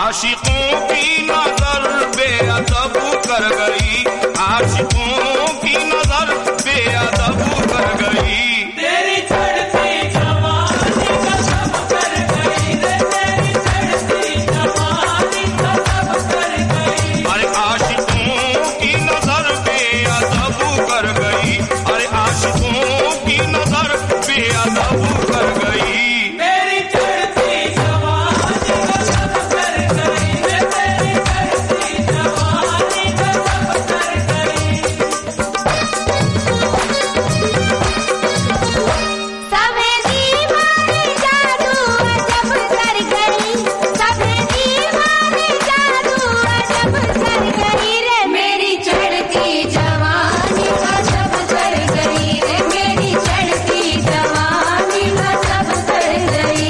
आशिकों की नजर बेअदब कर गई, आशिकों की नजर बेअदब कर गई। तेरी चढ़ती जवानी का सब कर गई रे, तेरी चढ़ती जवानी का सब कर गई। अरे आशिकों की नजर बेअदब कर गई, अरे आशिकों की नजर बेअदब कर गई। तेरी चढ़ती जवानी का सब कर गई रे, तेरी चढ़ती जवानी का सब कर गई। सभे दीवाने जादू अजब कर गई, सभे दीवाने जादू अजब कर गई रे, मेरी चढ़ती जवानी का सब कर गई रे, मेरी चढ़ती जवानी का सब कर गई।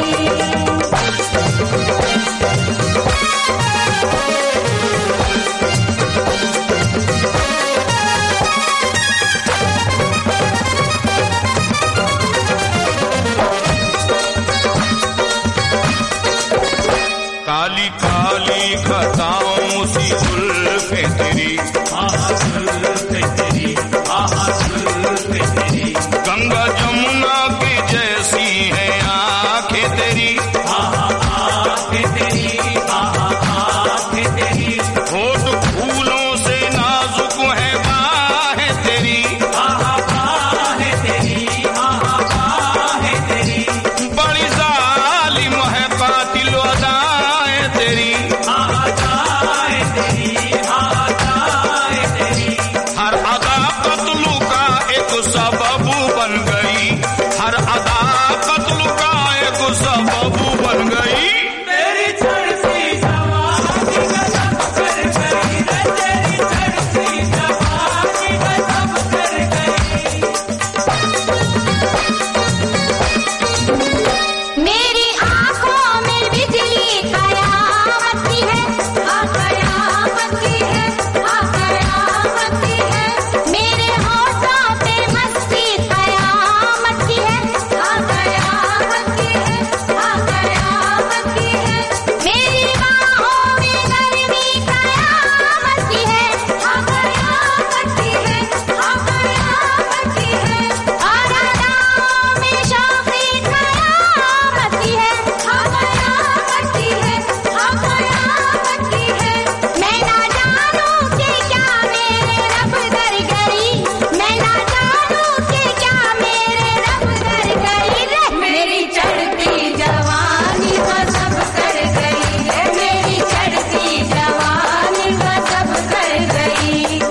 काली काली खताओं सी जुल्फे तेरी, गंगा जमुना की जैसी है आंखें तेरी, होठ फूलों से नाजुक है बाहें तेरी, बड़ी जालिम है कातिल अदाएं तेरी। हर अदा कत्ल का एक सबब बन गई, हर अदा कत्ल का एक सबब बन गई। तेरी चढ़ती जवानी का सब कर गई रे, तेरी चढ़ती जवानी का सब कर गई। मेरी आँखों में बिजली कयामत की है, हाँ कयामत की है, हाँ कयामत की है। मेरे होठों पे मस्ती कयामत की है, हाँ कयामत की है, हाँ कयामत की है। मेरी बाहों में गर्मी कयामत की है, हाँ कयामत की है, हाँ कयामत की है। और अदाओं में शौक़ी कयामत की है, हाँ कयामत की है, हाँ कयामत की है। मैं ना जानूं कि क्या मेरे रब कर गई, मैं ना जानूं कि क्या मेरे रब कर गई रे, मेरी चढ़ती जवानी का सब कर गई रे, मेरी चढ़ती जवानी का सब कर गई।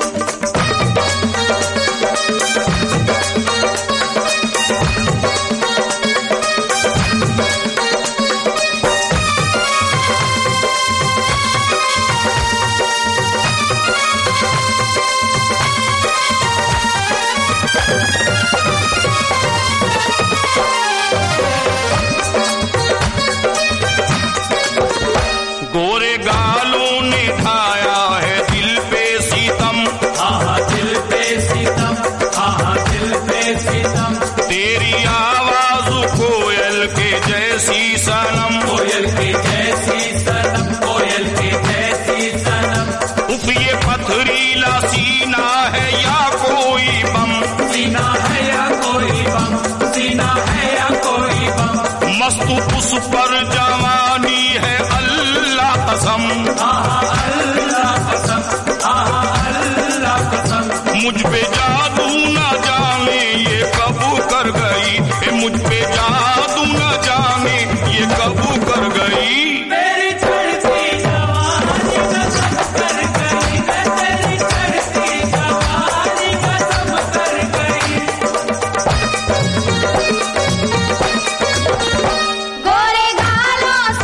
गोरे गालों ने ढाया है दिल पे सीतम, दिल पे सितम, दिल पे सितम। तेरी आवाज कोयल के जैसी सनम, कोयल की जैसी सनम, कोयल की जैसी सनम। उफ ये पथरीला सीना है या कोई बम, सीना है या कोई बम, सीना है या कोई बम। मस्त उस पर जवानी है अल्लाह कसम, अल्लाह कसम, अल्लाह कसम। मुझ पे जादू न जाने ये कब कर गई, मुझ पे जादू न जाने ये कब कर गई। तेरी चढ़ती जवानी का सब कर गई रे, तेरी चढ़ती जवानी का सब कर गई। गोरे गालों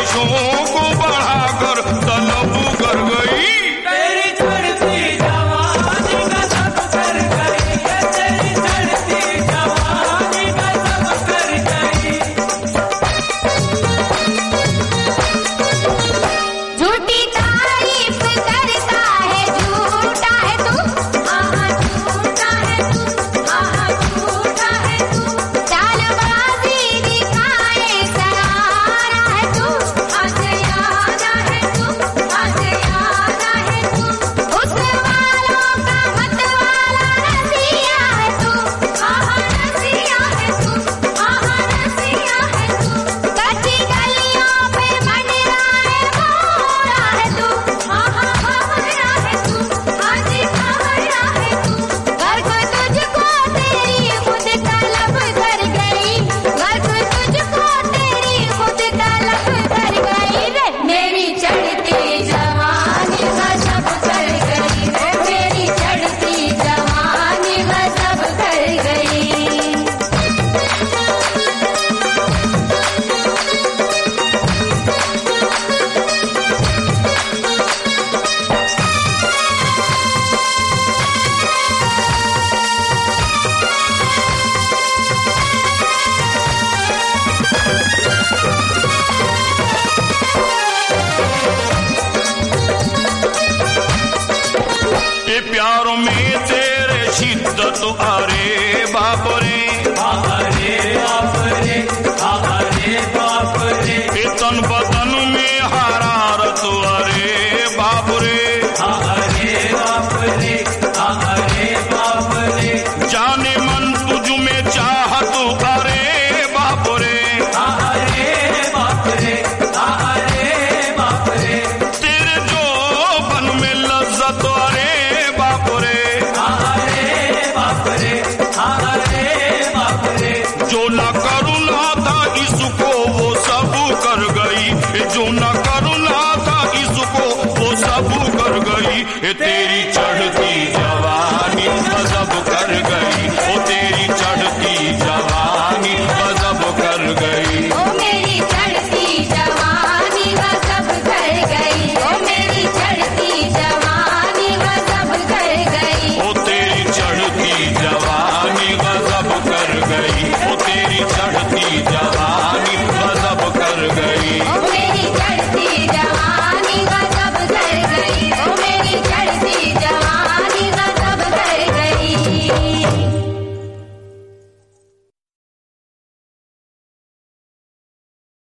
ख्वाहिशों को बढ़ाकर तलब कर गई। तेरी चढ़ती जवानी का सब कर गई, तेरी चढ़ती जवानी का सब कर गई। झूठी तारीफ करता है, झूठा है तू, आहा झूठा है तू, आहा झूठा है तू। चालबाजी दिखाए सरारा है तू, आज यादा है तू, आज यादा है तू। उस वालों का मत वाला रसिया है तू, आहा रसिया है तू, आहा रसिया है तू। कच्ची गलियों पे मंडराए मोरा है तू, आहा भंवरा है तू, आज भंवरा है तू। गर्क तुझको तेरी खुद तलब कर गई, गर्क तुझको तेरी खुद तलब कर गई रे। मेरी चढ़ती जवानी गजब कर गई रे, मेरी चढ़ती जवानी गजब कर गई। ये प्यारों में तेरे शिद्दत अरे बाप रे